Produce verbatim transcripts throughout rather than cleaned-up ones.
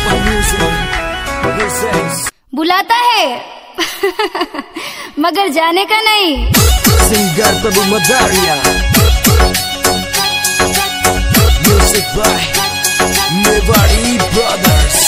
बुलाता है मगर जाने का नहीं। Singer Prabhu Madariya, music by Mewadi brothers.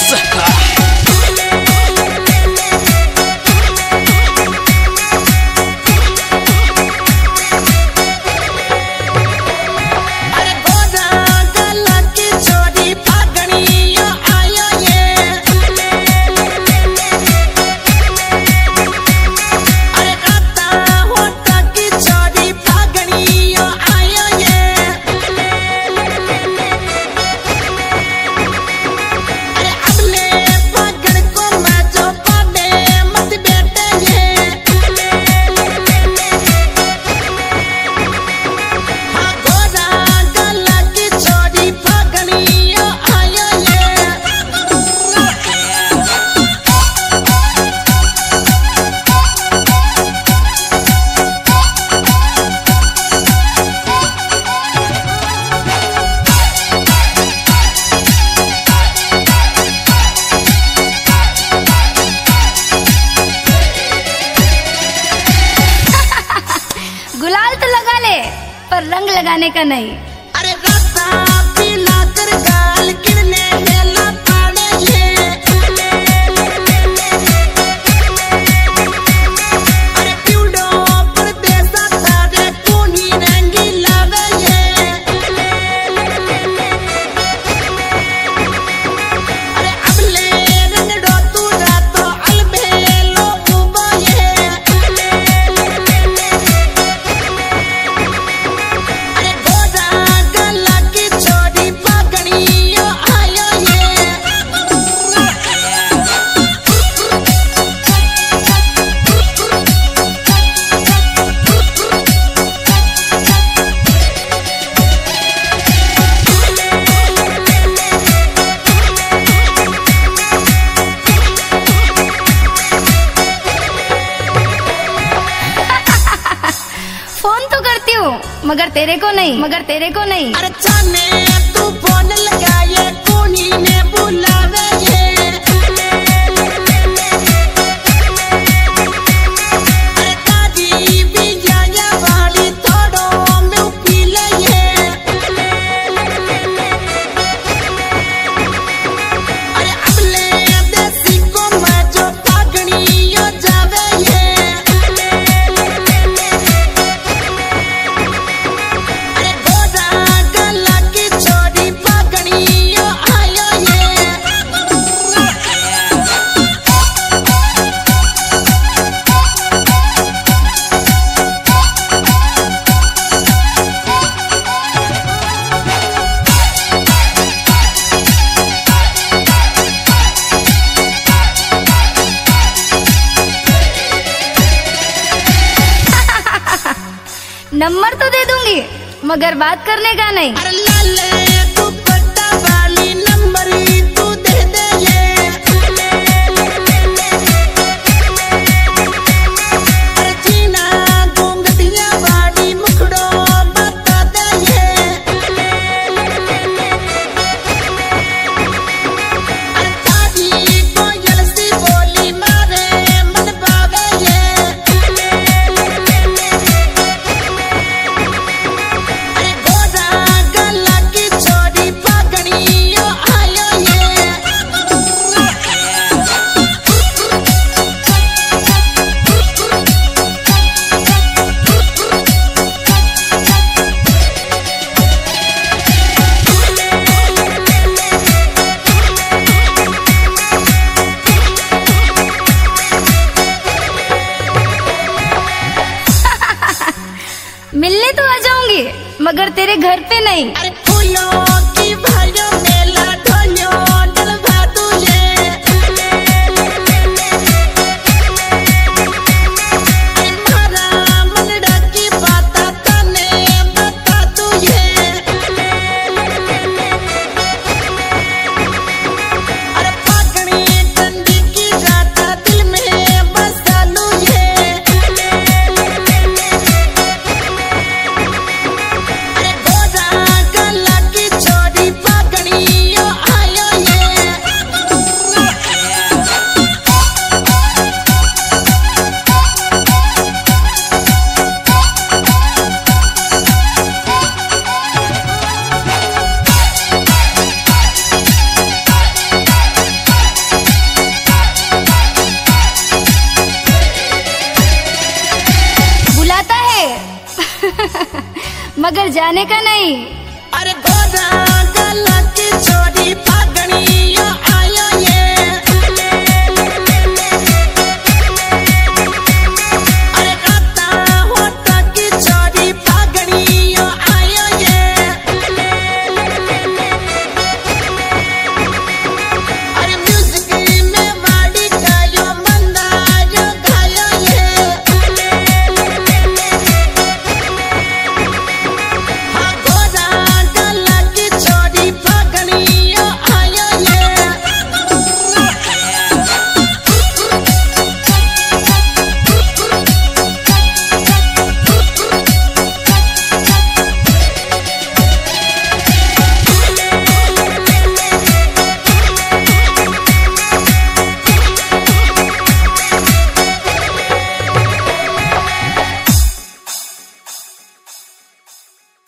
गुलाल तो लगा ले पर रंग लगाने का नहीं। अरे रास्ता पीला कर गाल किरने हेला पाड़े ये। अरे प्यूडो पर देसा तारे कोनी रंगी लावे ये। अरे अबले रंग डो तू रातो अलबेलो उबो ये। फोन तो करती हूँ मगर तेरे को नहीं, मगर तेरे को नहीं। अरे जाने तू फोन लगाए कोनी ने बुलावे ये। अरे दादी भी जाया वाली थोड़ो में पी ले ये। अरे अबले देसी को मैं जो पागनी यो जावे ये। नंबर तो दे दूंगी मगर बात करने का नहीं। अरे लाले तू पट्टा वाली नंबर तू दे दे ये। अरे जीना घूंघटिया वाली मुखड़ो बता दे ये। अरे ताजी कोयल सी बोली मारे मन पावे ये। मिलने तो आ जाऊंगी मगर तेरे घर पे नहीं। अरे फूलों की भाइयों मेला ढोलियों डलवा दूं ये। अरे मारा मनड़ा की बात तने बता दूं ये। अरे पागनी ठंडी की रात दिल में बसा लूं ये। अरे गोरा गला की जाने का नहीं। अरे गोदा